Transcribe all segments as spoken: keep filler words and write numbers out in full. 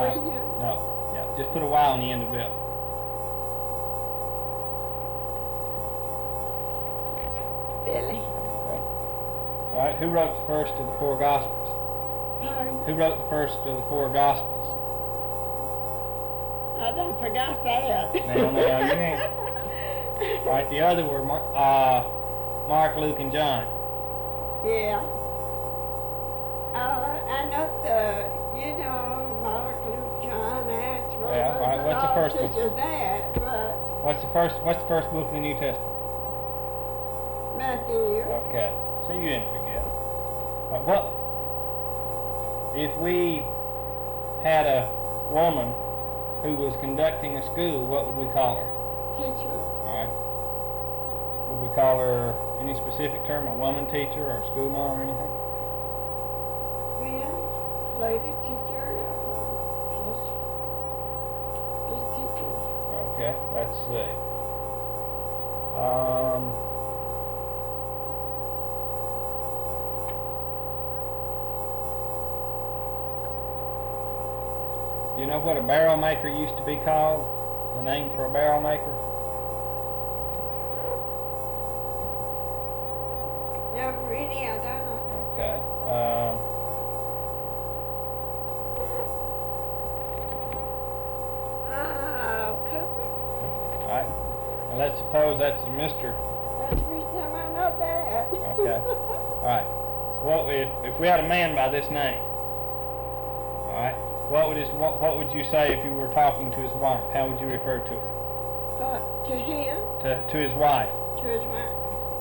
Y. William. No, yeah, just put a Y on the end of it. Billy. Okay. All right, who wrote the first of the four Gospels? Pardon? Who wrote the first of the four Gospels? I done forgot that. Now, now, you ain't. All right, the other were Mar uh, Mark, Luke, and John. Yeah. Uh, I know the, you know, Mark, Luke, John, Acts, Romans, Yeah, all right, and what's the all first such one? as that, but What's the first? What's the first book of the New Testament? Matthew. Okay, so you didn't forget. Uh, what if we had a woman who was conducting a school? What would we call her? Teacher. All right. Would we call her any specific term? A woman teacher or a school mom or anything? Well, lady teacher, uh, just, just teachers. Okay, let's see. Um. Do you know what a barrel maker used to be called? The name for a barrel maker? No, really, I don't. Okay. Um, Oh, Cooper. all right. Now let's suppose that's a Mister That's the first time I know that. Okay. All right. What if if we had a man by this name? All right. What would his what what would you say if you were talking to his wife? How would you refer to her? But to him, To to his wife. to his wife.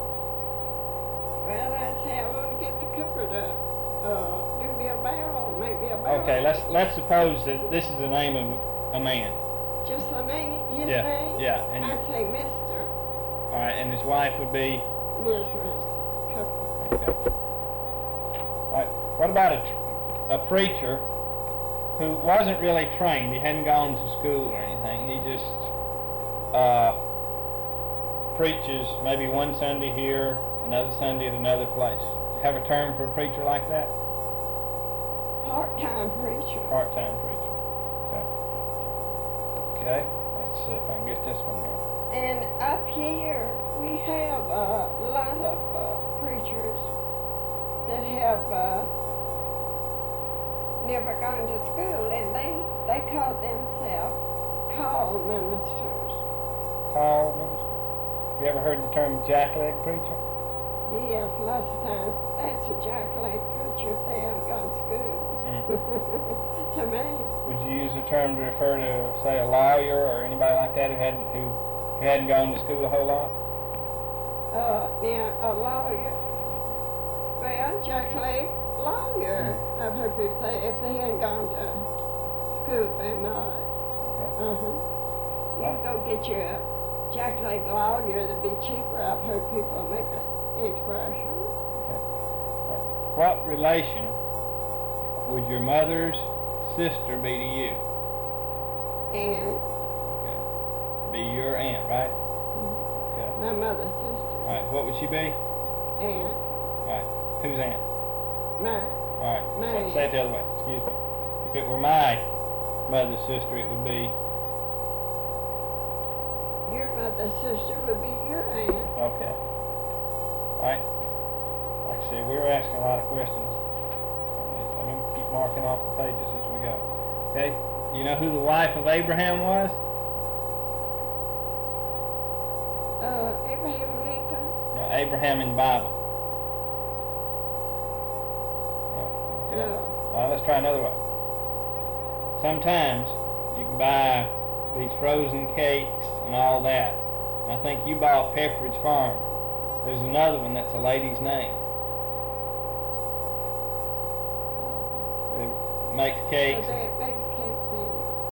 Well, I say I want to get the Cooper to uh, do me a barrel, make me a barrel. Okay. Let's let's suppose that this is the name of a man. Just the name, his Yeah. name? Yeah. And I'd say Mister all right. And his wife would be. Missus Cooper. Okay. All right. What about a tr- a preacher who wasn't really trained? He hadn't gone to school or anything. He just uh, preaches maybe one Sunday here, another Sunday at another place. Do you have a term for a preacher like that? Part-time preacher. Part-time preacher. Okay. Okay. Let's see if I can get this one here. And up here, we have a lot of uh, preachers that have uh, never gone to school, and they, they call themselves call ministers. Call minister. You ever heard the term jackleg preacher? Yes, lots of times. That's a jackleg preacher if they haven't gone to school. Mm. To me. Would you use the term to refer to, say, a lawyer or anybody like that who hadn't who, who hadn't gone to school a whole lot? Uh, now, a lawyer, well, jackleg lawyer, Mm. I've heard people say if they hadn't gone to school very much. Okay. Uh-huh. You can go get your jackleg lawyer to be cheaper. I've heard people make that expression. Okay. What relation would your mother's sister be to you? And Okay. Be your aunt, right? mm, Okay. my mother's sister. All right. What would she be? And All right. Whose aunt? my, All right. My Say, say it the other way. Excuse me. If it were my mother's sister, it would be. your mother's sister would be your aunt. Okay. All right. Like I said, we were asking a lot of questions on this. Let me keep marking off the pages as we go. Okay. You know who the wife of Abraham was? Uh, Abraham Lincoln. No, Abraham in the Bible. No. Okay. No. All right, let's try another way. Sometimes you can buy these frozen cakes and all that. And I think you bought Pepperidge Farm. There's another one that's a lady's name. It makes So cakes. that makes cake.